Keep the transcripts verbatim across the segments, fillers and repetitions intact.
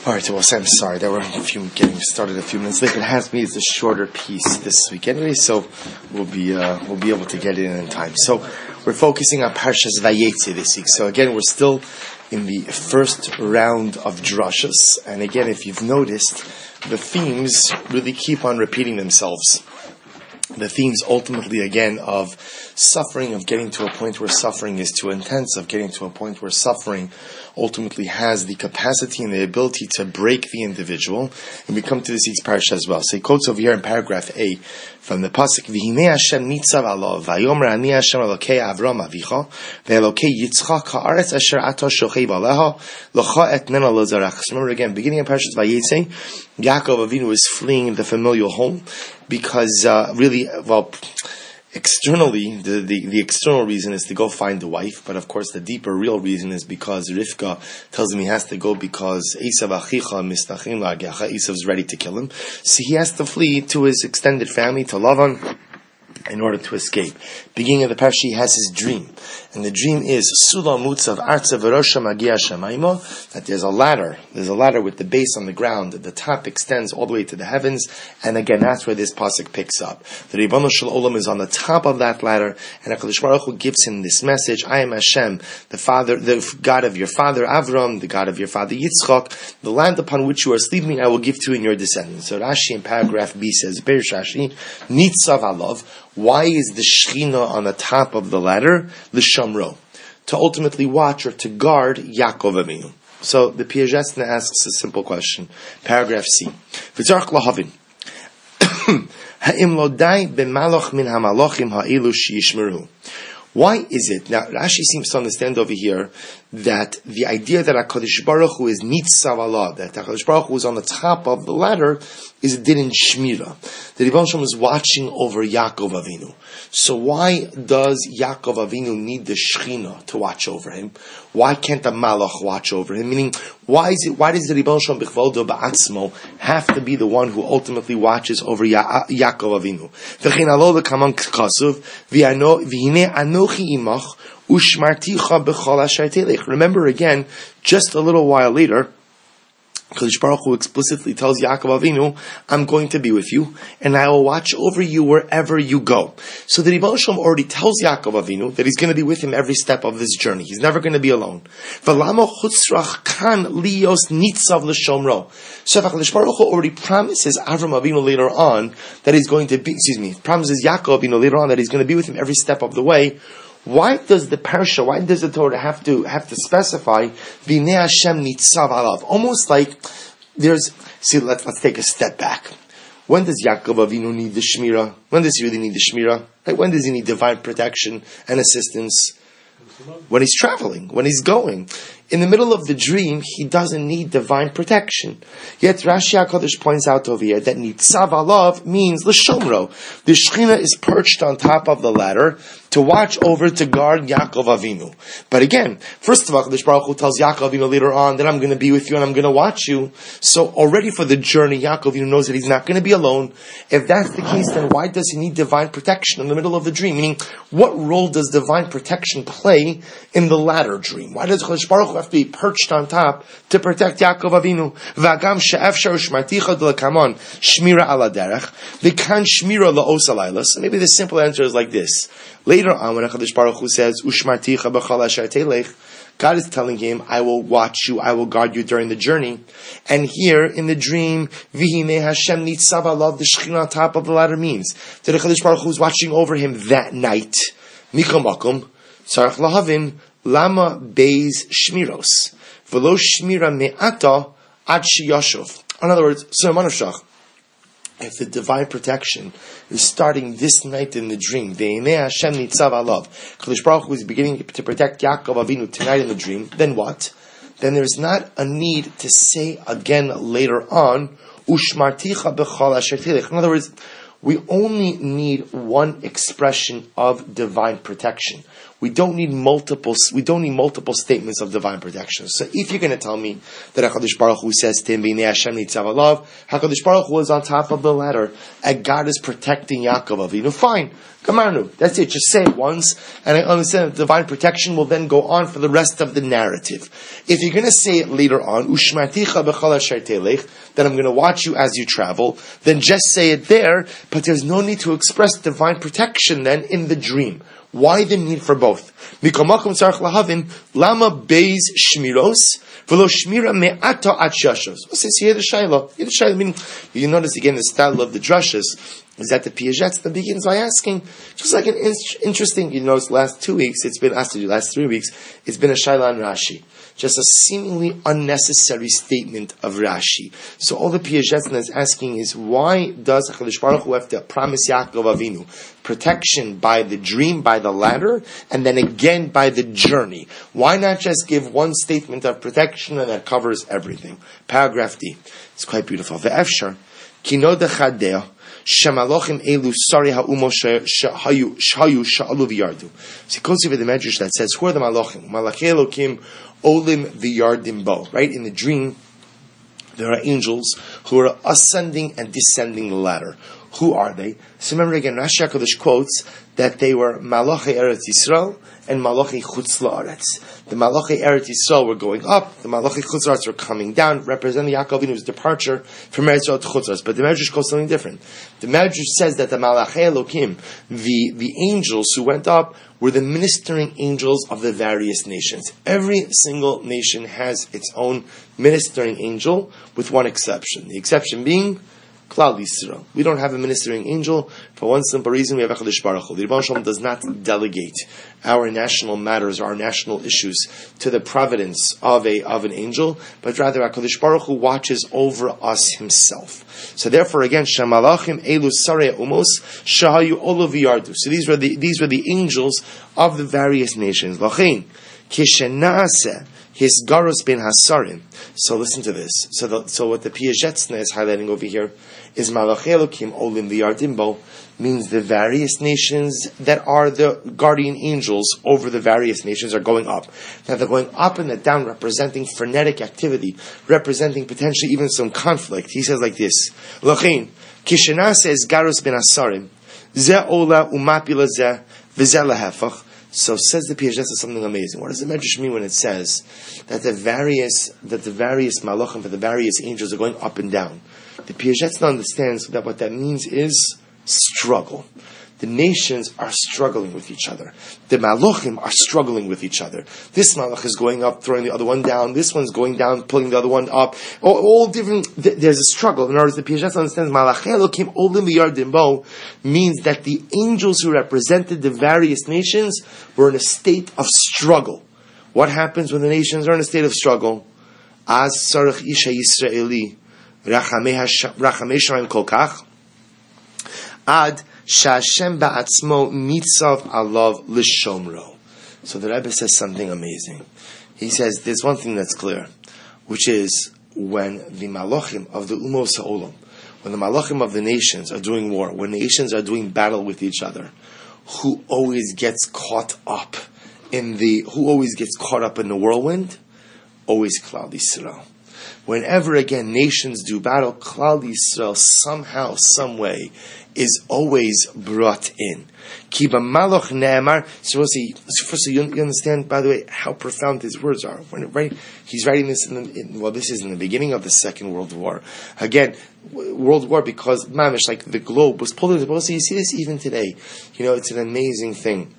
All right, so well, I'm sorry that we're a few, getting started a few minutes late. It has to be it's a shorter piece this week anyway, so we'll be uh, we'll be able to get it in in time. So we're focusing on Parshas Vayetze this week. So again, we're still in the first round of drashas, and again, if you've noticed, the themes really keep on repeating themselves. The themes ultimately, again, of suffering, of getting to a point where suffering is too intense, of getting to a point where suffering ultimately has the capacity and the ability to break the individual. And we come to this week's parasha as well. So he quotes over here in paragraph A from the pasuk, V'hinei Hashem nitzav alav, v'yomer ani Hashem elokei Avram avicha, v'elokei Yitzchak ha'aretz asher ato shochev aleha, locha etnena lo zarach. Remember again, beginning of Parshas Vayetze, Yaakov Avinu is fleeing the familial home because uh, really, well, externally, the, the, the external reason is to go find a wife, but of course the deeper real reason is because Rivka tells him he has to go because Esav achicha mistachim la'agecha, Esav is ready to kill him. So he has to flee to his extended family, to Lavan, in order to escape. Beginning of the parasha, he has his dream. And the dream is Sulam Mutzav Arza V'Rosha Magia Shemaimo, that there's a ladder. There's a ladder with the base on the ground. The top extends all the way to the heavens. And again, that's where this pasuk picks up. The Ribono Shel Olam is on the top of that ladder, and HaKadosh Baruch Hu gives him this message: I am Hashem, the Father, the God of your father Avram, the God of your father Yitzchak. The land upon which you are sleeping, I will give to you and your descendants. So Rashi in paragraph B says, Perish Rashi, Nitzav Alav. Why is the Shechina on the top of the ladder? L'shamro, to ultimately watch or to guard Yaakov Avinu. So the Piagetna asks a simple question. Paragraph C. V'tzarch lahavin. Ha'im lo dai b'malach min ha'malachim ha'elu she'yishmeru. Why is it? Now, Rashi seems to understand over here that the idea that HaKadosh Baruch Hu is nitzav alav, that HaKadosh Baruch Hu is on the top of the ladder, is a din in Shmira. The Ribono Shel Olam is watching over Yaakov Avinu. So why does Yaakov Avinu need the Shechina to watch over him? Why can't the Malach watch over him? Meaning, why is it? Why does the Ribono Shel Olam b'chvoldo ba'atzmo have to be the one who ultimately watches over ya- Yaakov Avinu? V'chein alo l'kamam k'kasuv v'hinei anochi imach u'shmarticha b'chol asher telech. Remember again, just a little while later, Kadosh Baruch Hu explicitly tells Yaakov Avinu, I'm going to be with you, and I will watch over you wherever you go. So the Ribono Shel Olam already tells Yaakov Avinu that he's going to be with him every step of this journey. He's never going to be alone. V'lamo chutzrach kan lios nitzav l'shomro. So Kadosh Baruch Hu already promises Avram Avinu later on that he's going to be, excuse me, promises Yaakov Avinu later on that he's going to be with him every step of the way. Why does the parsha, why does the Torah have to have to specify V'nei Hashem nitzav alav? Almost like there's, see, let's, let's take a step back. When does Yaakov Avinu need the Shmira? When does he really need the Shmira? Like, when does he need divine protection and assistance? When he's traveling, when he's going. In the middle of the dream, he doesn't need divine protection. Yet Rashi HaKadosh points out over here that nitzav alav means l'shomro. The Shechina is perched on top of the ladder to watch over, to guard Yaakov Avinu. But again, first of all, Kadosh Baruch Hu tells Yaakov Avinu later on that I'm going to be with you and I'm going to watch you. So already for the journey, Yaakov Avinu knows that he's not going to be alone. If that's the case, then why does he need divine protection in the middle of the dream? Meaning, what role does divine protection play in the latter dream? Why does Kadosh Baruch Hu have to be perched on top to protect Yaakov Avinu? V'agam she'efshar u'shmarticha d'lekamon shmira ala derech v'kan shmira la'os alayla. So maybe the simple answer is like this. Later on, when HaKadosh Baruch Hu says, Ushmarticha b'chol asher telech, God is telling him, I will watch you, I will guard you during the journey. And here, in the dream, V'hinei Hashem nitzav alav, the Shechina on top of the ladder means that HaKadosh Baruch Hu is watching over him that night. Mikol makom, tzarech lahavin, lama beis shmiros, v'lo shmira me'ata ad sheyashov. In other words, so Manavshach, if the divine protection is starting this night in the dream, V'hinei Hashem nitzav alav, Kadosh Baruch Hu is beginning to protect Yaakov Avinu tonight in the dream, then what? Then there's not a need to say again later on, Ushmarticha b'chol asher telech. In other words, we only need one expression of divine protection. We don't need multiple. We don't need multiple statements of divine protection. So if you're going to tell me that Hakadosh Baruch Hu says to him, "B'nei Hashem nitzav alav," Hakadosh Baruch Hu is on top of the ladder, and God is protecting Yaakov Avinu. Fine, Gamarnu. That's it. Just say it once, and I understand that divine protection will then go on for the rest of the narrative. If you're going to say it later on, "Ushmarticha b'chol asher telech," that I'm going to watch you as you travel, then just say it there. But there's no need to express divine protection then in the dream. Why the need for both? Mikomakum tzarich lahavin lama beis shmiros v'lo shmira me'ata at shashos. What's this here? The shayla. The shayla. Meaning, you notice again the style of the drushes is that the Piagetz that begins by asking, just like an in- interesting. You notice last two weeks it's been asked to do. Last three weeks it's been a shayla on Rashi. Just a seemingly unnecessary statement of Rashi. So all the Piagetz is asking is, why does HaKadosh Baruch Hu have to promise Yaakov Avinu protection by the dream, by the ladder, and then again by the journey? Why not just give one statement of protection and that covers everything? Paragraph D. It's quite beautiful. Ve'efshar, kino dechadeh, Shemalochim elu sari ha'umo shahayu sha'alu v'yardu. So he quotes over the Medrash that says, who are the Malachim? Malachei Elokim olim v'yardim bo. Right? In the dream, there are angels who are ascending and descending the ladder. Who are they? So remember again, Rashi HaKadosh quotes that they were Malachei Eretz Yisrael and Malachei Chutz La'aretz. The Malachei Eretz Yisrael were going up, the Malachei Chutz La'aretz were coming down, representing Yaakov Avinu's departure from Eretz Yisrael to Chutz La'aretz. But the Medrash quotes something different. The Medrash says that the Malachei Elokim, the, the angels who went up, were the ministering angels of the various nations. Every single nation has its own ministering angel, with one exception. The exception being Klal Yisrael. We don't have a ministering angel for one simple reason: we have HaKadosh Baruch Hu. The Rebbe Shalom does not delegate our national matters, our national issues, to the providence of a of an angel, but rather HaKadosh Baruch Hu watches over us Himself. So therefore, again, Shamalachim Elu Sarei Umos Shahayu Olav Yardu. So these were the these were the angels of the various nations. Lachin Kishenase His Garus ben Hasarim. So listen to this. So the, so what the Piagetzna is highlighting over here is Malachei Elokim Olim V'Yardimbo, means the various nations that are the guardian angels over the various nations are going up. Now they're going up and down, representing frenetic activity, representing potentially even some conflict. He says like this: Lachin Kishenah says Garus ben Hasarim Ze Ola Umapila Ze V'Ze Lahefach. So says the Piaget is something amazing. What does the Medrash mean when it says that the various that the various malachim, that the various angels are going up and down? The Piaget understands that what that means is struggle. The nations are struggling with each other. The malachim are struggling with each other. This malach is going up, throwing the other one down. This one's going down, pulling the other one up. All, all different. Th- there's a struggle. In other words, the Piaget understands Malachei Elokim Olim V'Yardim Bo means that the angels who represented the various nations were in a state of struggle. What happens when the nations are in a state of struggle? Az sarach isha Yisraeli rachamei shamayim kol kach ad Shashem ba'atzmo mitzav alav l'shomro. So the Rebbe says something amazing. He says there's one thing that's clear, which is when the malachim of the umos ha'olam, when the malachim of the nations are doing war, when nations are doing battle with each other, who always gets caught up in the who always gets caught up in the whirlwind? Always Klal Yisrael. Whenever again nations do battle, Klal Yisrael somehow, some way is always brought in. Kiba Maloch Ne'emar. So first, you understand, by the way, how profound his words are. When, right, he's writing this in, the, in well, this is in the beginning of the Second World War. Again, World War because mamish, like the globe was pulled into. So you see this even today. You know, it's an amazing thing.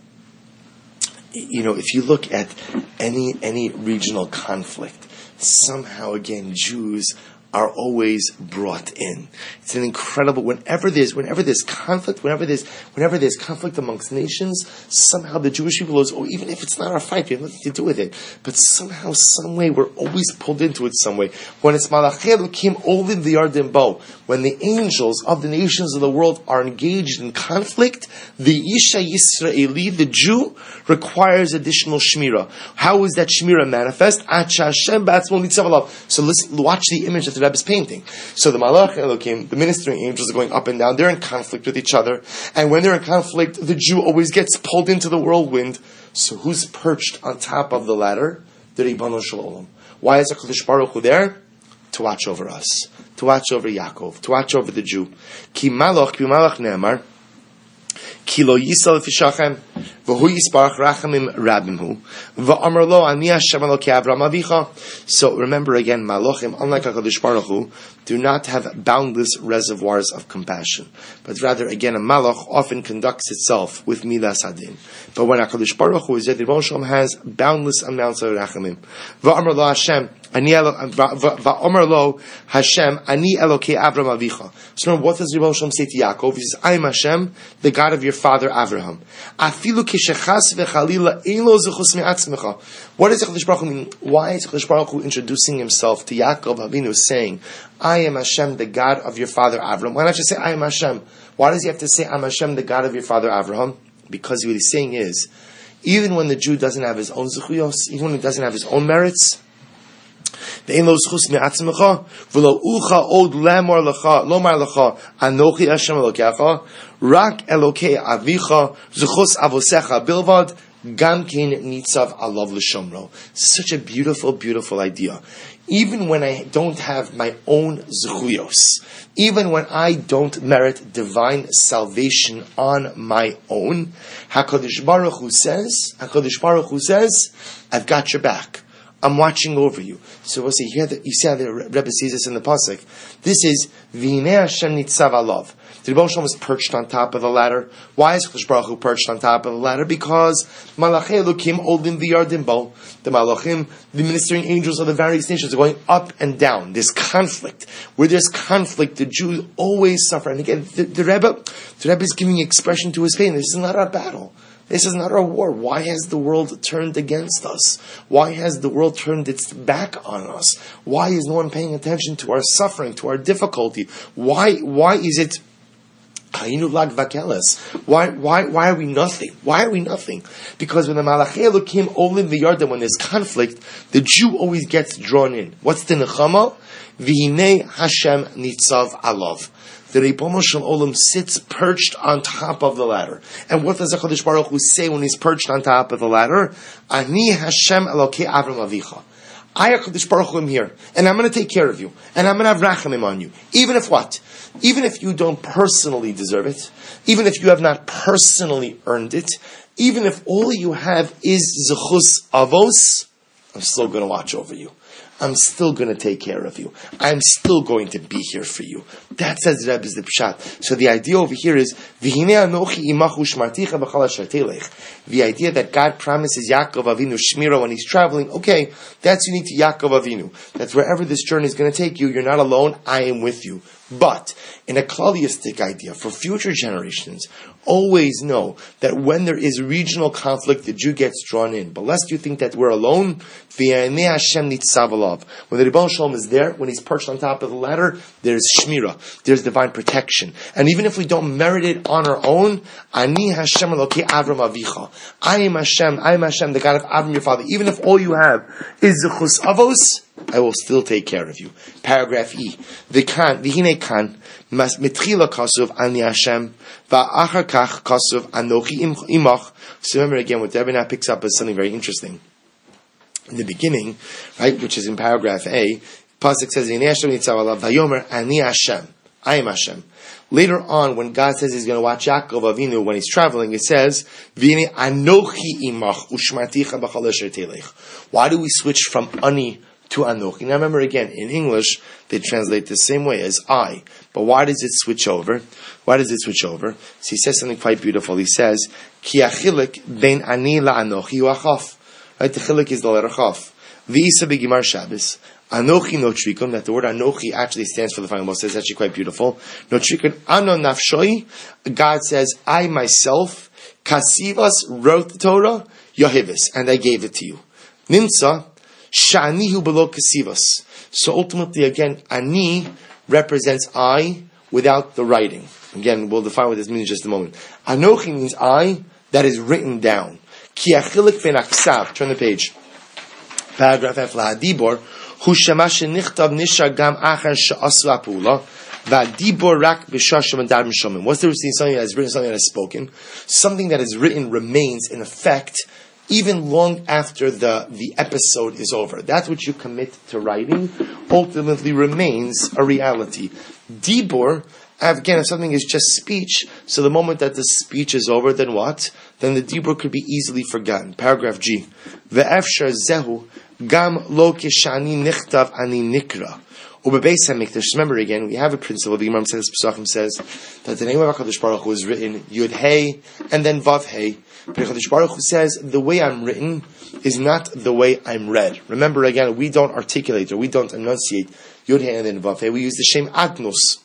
You know, if you look at any any regional conflict, somehow again Jews are always brought in. It's an incredible. Whenever there's, whenever there's conflict, whenever there's, whenever there's conflict amongst nations, somehow the Jewish people is, or even if it's not our fight, we have nothing to do with it. But somehow, some way, we're always pulled into it some way. When it's Malachei Elokim Olim V'Yardim Bo, when the angels of the nations of the world are engaged in conflict, the Isha Yisraeli, the Jew, requires additional shmira. How is that shmira manifest? So listen, watch the image that the Rebbe is painting. So the Malach Elokim, the ministering angels, are going up and down. They're in conflict with each other, and when they're in conflict, the Jew always gets pulled into the whirlwind. So who's perched on top of the ladder? The Ribono Shel Olam. Why is HaKadosh Baruch Hu there? To watch over us. To watch over Yaakov. To watch over the Jew. Ki malach, ki malach ne'amar, Ki lo yisal fishachem, v'hu yisparach rachamim rabimhu, v'amar lo ani Hashem Elokei Avraham avicha. So remember again, Malachim, unlike HaKadosh Baruch Hu, do not have boundless reservoirs of compassion, but rather, again, a Malach often conducts itself with midas hadin. But when HaKadosh Baruch Hu is there, the Ribono Shel Olam has boundless amounts of rachamim. V'amar lo Hashem, ani v'amar lo Hashem, ani Elokei Avraham avicha. So remember, what does the Ribono Shel Olam say to Yaakov? He says, I am Hashem, the God of your father Avraham. Afilu kishechas v'chalila ein lo zechus me'atzmecha. What does HaKadosh Baruch Hu mean? Why is HaKadosh Baruch Hu introducing himself to Yaakov Avinu, saying, I am Hashem, the God of your father Avraham? Why not just say, I am Hashem? Why does he have to say, I am Hashem, the God of your father Avraham? Because what he's saying is, even when the Jew doesn't have his own zechuyos, even when he doesn't have his own merits, Ve'en lo zchus me'atzmecha, v'lo ucha od lemor lecha, lomar lecha, anochi Hashem Elokecha, rak Elokei avicha, zchus avosecha bilvad, gam kein nitzav alav l'shomro. Such a beautiful, beautiful idea. Even when I don't have my own zechuyos, even when I don't merit divine salvation on my own, HaKadosh Baruch Hu says, HaKadosh Baruch Hu says, I've got your back. I'm watching over you. So we'll see, you, hear the, you see how the Rebbe sees this in the pasuk. This is V'hinei Hashem nitzav alav. The Ribono Shel Olam was perched on top of the ladder. Why is HaKadosh Baruch Hu perched on top of the ladder? Because Malachei Elokim Olim V'yardim Bo. The Malachim, the ministering angels of the various nations, are going up and down. There's conflict. Where there's conflict, the Jews always suffer. And again, the, the Rebbe, the Rebbe is giving expression to his pain. This is not our battle. This is not our war. Why has the world turned against us? Why has the world turned its back on us? Why is no one paying attention to our suffering, to our difficulty? Why, why is it Why, why, why are we nothing? Why are we nothing? Because when the Malachei Elokim Olim V'yardim, when there's conflict, the Jew always gets drawn in. What's the nechama? V'hinei Hashem nitzav alav. The Ribono Shel Olam sits perched on top of the ladder. And what does HaKadosh Baruch Hu say when he's perched on top of the ladder? Ani Hashem Elokei Avraham avicha. I, HaKadosh Baruch Hu, am here, and I'm going to take care of you, and I'm going to have rachamim on you. Even if what? Even if you don't personally deserve it, even if you have not personally earned it, even if all you have is zechus avos, I'm still going to watch over you. I'm still going to take care of you. I'm still going to be here for you. That says Rebbe is the pshat. So the idea over here is V'hinei anochi imachu shmarticha b'chal asher telech. The idea that God promises Yaakov Avinu shmira when he's traveling. Okay, that's unique to Yaakov Avinu. That's wherever this journey is going to take you. You're not alone. I am with you. But in a klalistic idea for future generations, always know that when there is regional conflict, the Jew gets drawn in. But lest you think that we're alone, V'hinei Hashem nitzav alav. When the Ribono Shel Olam is there, when he's perched on top of the ladder, there's shmira, there's divine protection. And even if we don't merit it on our own, Ani Hashem Elokei Avraham avicha. I am Hashem, I am Hashem, the God of Avraham your father. Even if all you have is zechus avos, I will still take care of you. Paragraph E. V'kan, v'hinei kan, mitchila kasuv ani Hashem, va'achar kach kasuv anochi imach. So remember again, what Rebbe now picks up is something very interesting. In the beginning, right, which is in paragraph A, pasuk says, "V'hinei Hashem nitzav alav vayomer ani Hashem." I am Hashem. Later on, when God says He's going to watch Yaakov Avinu when he's traveling, it says, "V'hinei anochi imach ushmarticha b'chal asher telech." Why do we switch from ani to anochi? Now remember again, in English, they translate the same way as I. But why does it switch over? Why does it switch over? So he says something quite beautiful. He says, Ki achilik ben ani la'anochi hu achaf. Right, the chilik is the letter chaf. V'isa b'gimar Shabbos. Anochi no trikum, that the word anochi actually stands for the final boss. It's actually quite beautiful. No trikum, ano nafshoi. God says, I myself, kasivas, wrote the Torah, yohivis, and I gave it to you. Nimtza, sha'anihu below kasivas. So ultimately, again, ani represents I without the writing. Again, we'll define what this means in just a moment. Anochi means I, that is written down. Ki achilik ben aksav. Turn the page. Paragraph F. Lahadibor. Hu shemash nichtav nisha gam achar she'asu ha'pula. Va'adibor rak b'shashim adar mishomim. What's the difference between something that is written and something that is spoken? Something that is written remains in effect even long after the, the episode is over. That which you commit to writing ultimately remains a reality. Dibur, again, if something is just speech, so the moment that the speech is over, then what? Then the dibur could be easily forgotten. Paragraph G. Ve'efshar zehu gam lo kishani nichtav ani nikra. Ubebeis HaMikdash. Remember again, we have a principle. The Imam says, Pesachim says that the name of HaKadosh Baruch Hu is written Yud Hey and then Vav Hey. But HaKadosh Baruch Hu says the way I'm written is not the way I'm read. Remember again, we don't articulate or we don't enunciate Yud Hey and then Vav Hey. We use the Shem Adnus.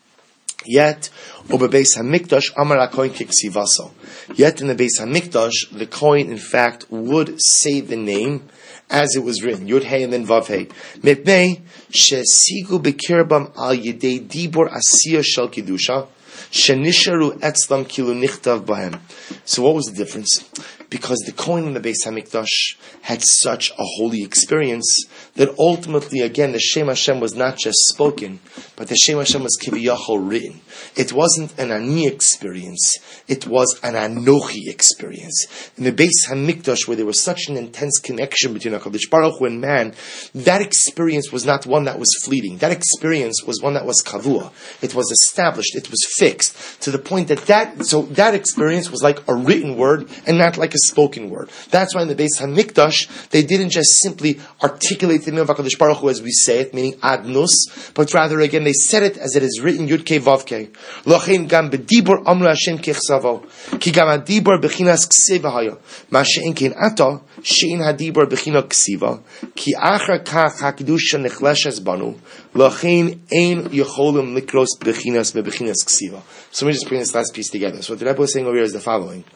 Yet, Ubebeis HaMikdash Amar HaKohen Kiksivaso. Yet in the Beis HaMikdash, the Kohen in fact would say the name as it was written, Yud Hey and then Vav Hey. Mipnei shesigu bekirbam al yedei dibur asiya shel kedusha shenisharu etzlam kilu nichtav bahem. So what was the difference? Because the Kohen in the Beis HaMikdash had such a holy experience that ultimately, again, the Shem Hashem was not just spoken, but the Shem Hashem was kiviyachol written. It wasn't an Ani experience, it was an Anochi experience. In the Beis HaMikdash, where there was such an intense connection between HaKadosh Baruch Hu and man, that experience was not one that was fleeting. That experience was one that was kavua. It was established, it was fixed, to the point that that, so that experience was like a written word and not like a spoken word. That's why in the Beis HaMikdash, they didn't just simply articulate the name of HaKadosh Baruch Hu as we say it, meaning adnus, but rather again, they said it as it is written, Yud Kei Vav Kei. Lochein gam bedibur amru Hashem kichsavo. Ki gam hadibur bechinas ksiva haya. Ma she'en kein ata, she'en hadibur bechina ksiva. Ki achar kach hakidusha nechleshes banu. Lochein ein yecholim likros bechinas bebechinas ksiva. So let me just bring this last piece together. So what the Rebbe was saying over here is the following.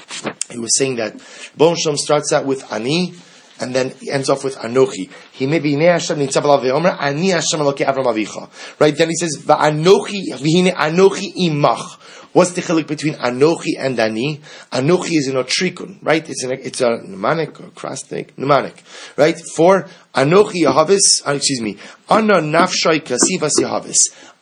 He was saying that Bon Shalom starts out with Ani, and then ends off with Anochi. He may be Hashem nitzav alav ve'omer Ani Hashem Elokei Avram Avicha. Right? Then he says Va'anochi v'hine Anochi imach. What's the chiluk between Anochi and Ani? Anochi is in a trikun, right? It's an, it's a mnemonic or acrostic, mnemonic, right? For Anochi Yahavis, uh, excuse me, Ana nafshay kasivas Yahavis.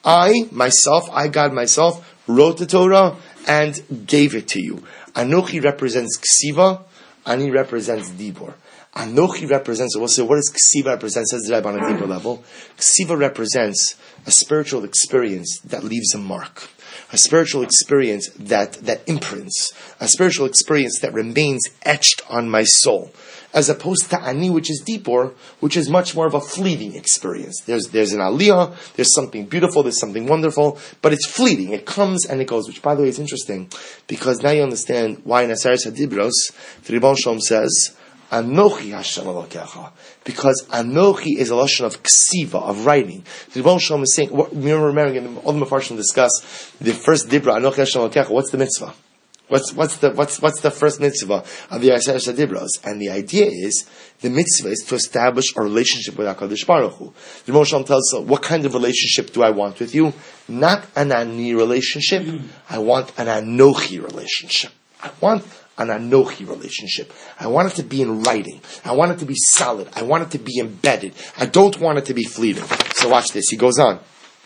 I myself, I God myself, wrote the Torah and gave it to you. Anochi represents ksiva, Ani represents dibur. Anochi represents, we'll say, what does ksiva represent? Says the Rebbe on a deeper level. Ksiva represents a spiritual experience that leaves a mark. A spiritual experience that, that imprints. A spiritual experience that remains etched on my soul. As opposed to Ani, which is dibur, which is much more of a fleeting experience. There's there's an aliyah, there's something beautiful, there's something wonderful, but it's fleeting. It comes and it goes, which by the way is interesting, because now you understand why in Aseres HaDibros, the Ribbon Shalom says, Anochi Hashem Elokecha. Because Anochi is a lashon of ksiva, of writing. The Ribbon Shalom is saying, remember, remember, all the Mefarshim discuss the first dibra, Anochi Hashem Elokecha, what's the mitzvah? What's what's the what's what's the first mitzvah of the Aseres HaDibros? And the idea is the mitzvah is to establish a relationship with HaKadosh Baruch Hu. The Ribbon Shalom tells us, what kind of relationship do I want with you? Not an Ani relationship. I want an Anochi relationship. I want an Anochi relationship. I want it to be in writing. I want it to be solid. I want it to be embedded. I don't want it to be fleeting. So watch this. He goes on.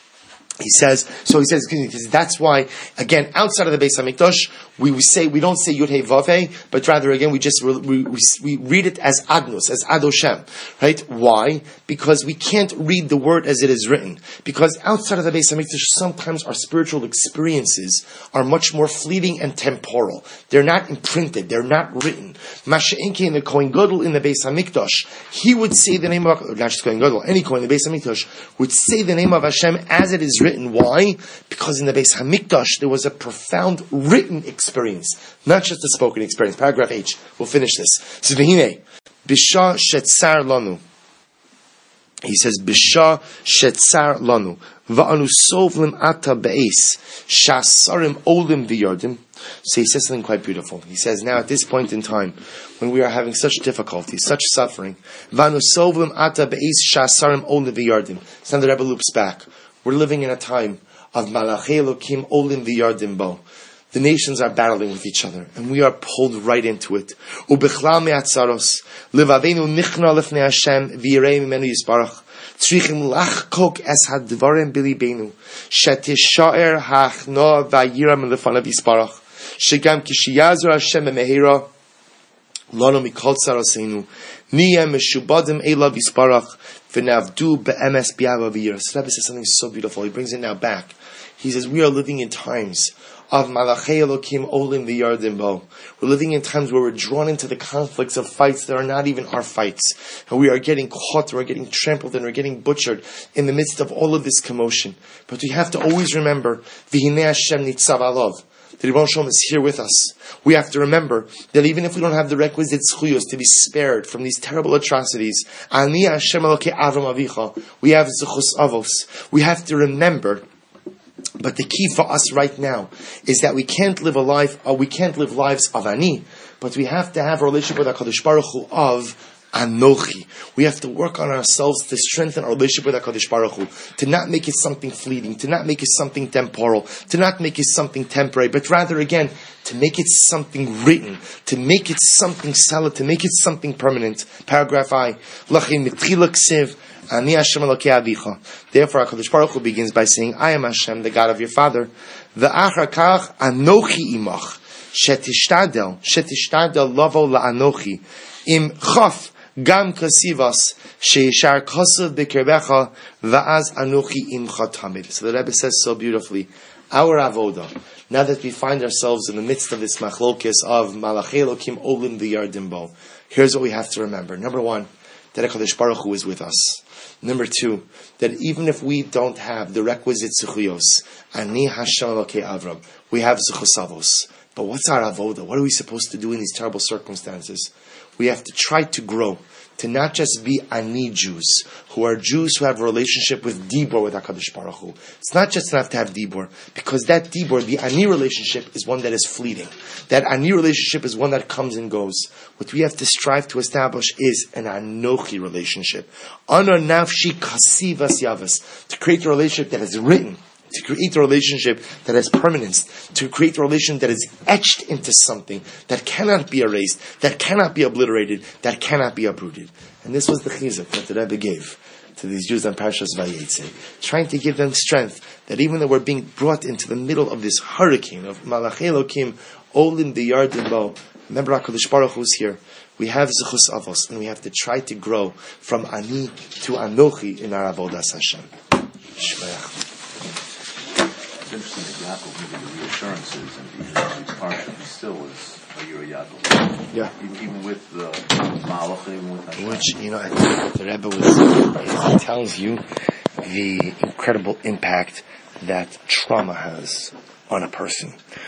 He says, so he says, because that's why, again, outside of the Beis HaMikdash, we, we say, we don't say Yud Hey Vav Hey, but rather, again, we just, we, we, we read it as Adnos, as Adoshem, right? Why? Because we can't read the word as it is written. Because outside of the Beis HaMikdash, sometimes our spiritual experiences are much more fleeting and temporal. They're not imprinted, they're not written. Masha'enke in the Kohen Gadol in the Beis HaMikdash, he would say the name of, not just Kohen Gadol, any Kohen in the Beis HaMikdash, would say the name of Hashem as it is written. Why? Because in the Beis HaMikdash there was a profound written experience, not just a spoken experience. Paragraph H. We'll finish this. So V'hinei, Bisha shetzar lanu. He says, Bisha shetzar lanu. Va'anu sovlim ata be'es. Shasarim olim v'yardim. So he says something quite beautiful. He says, now at this point in time, when we are having such difficulty, such suffering, Va'anu sovlim ata be'es. Shasarim olim v'yardim. So now the Rebbe loops back. We're living in a time of Malachei Elokim Olim V'Yardim Bo. The nations are battling with each other, and we are pulled right into it. Ubechlal me'atzaros, Levavenu nichna lefnei Hashem, V'yirei mimenu yisbarach, Tzrichim lachkok es hadvarim bilibeinu, Shetishaer hachna v'yiram lefanav yisbarach, Shegam kishiyazur Hashem emehira, Lano mikol tzaraseinu, niya meshubadim elav yisparach, v'navdu be'emes bi'ava v'yira. So Rebbe says something so beautiful. He brings it now back. He says, we are living in times of Malachei Elokim Olim V'Yardim Bo. We're living in times where we're drawn into the conflicts of fights that are not even our fights. And we are getting caught, we're getting trampled, and we're getting butchered in the midst of all of this commotion. But we have to always remember, V'hinei Hashem nitzav alav. The Rebbe Shalom is here with us. We have to remember that even if we don't have the requisite zchuyos to be spared from these terrible atrocities, Ani Hashem Elokei Avram Avicha, we have zechus avos. We have to remember. But the key for us right now is that we can't live a life, or we can't live lives of ani, but we have to have a relationship with HaKadosh Baruch Hu of Anochi. We have to work on ourselves to strengthen our relationship with HaKadosh Baruch Hu, to not make it something fleeting, to not make it something temporal, to not make it something temporary, but rather again, to make it something written, to make it something solid, to make it something permanent. Paragraph I, Lachin mitchila ksiv, Ani Hashem Elokei Avicha. Therefore, HaKadosh Baruch Hu begins by saying, I am Hashem, the God of your father. V'achar kach Anochi imach. Shetishtadel, shetishtadel lavo la'anochi. Im chaf gam kasivas, sheishar kasav b'kerbecha, va'az anochi imcha tamid. So the Rebbe says so beautifully, our avoda, now that we find ourselves in the midst of this machlokes of Malachei Elokim Olim V'Yardim Bo, here's what we have to remember. Number one, that HaKadosh Baruch Hu is with us. Number two, that even if we don't have the requisite zechuyos, Ani Hashem Elokei Avram, we have zechusavos. But what's our avoda? What are we supposed to do in these terrible circumstances? We have to try to grow, to not just be Ani Jews, who are Jews who have a relationship with Dibor, with HaKadosh Baruch Hu. It's not just enough to have Dibor, because that Dibor, the Ani relationship, is one that is fleeting. That Ani relationship is one that comes and goes. What we have to strive to establish is an Anochi relationship. Ana nafshi kasivas yavas. To create a relationship that is written, to create a relationship that has permanence, to create a relationship that is etched into something that cannot be erased, that cannot be obliterated, that cannot be uprooted. And this was the chizuk that the Rebbe gave to these Jews on Parshas Vayetze, trying to give them strength that even though we're being brought into the middle of this hurricane of Malachei Elokim Olim V'Yardim Bo, remember HaKadosh Baruch Hu's here. We have zechus avos, and we have to try to grow from Ani to Anochi in our avodas Hashem. Shmeach. It's interesting that Yaakov giving the reassurances and even though he's partial, he still was a Yura Yaakov. Yeah. Even, even with the Malachim, with Hashem. Which, you know, I think what the Rebbe was, he tells you the incredible impact that trauma has on a person.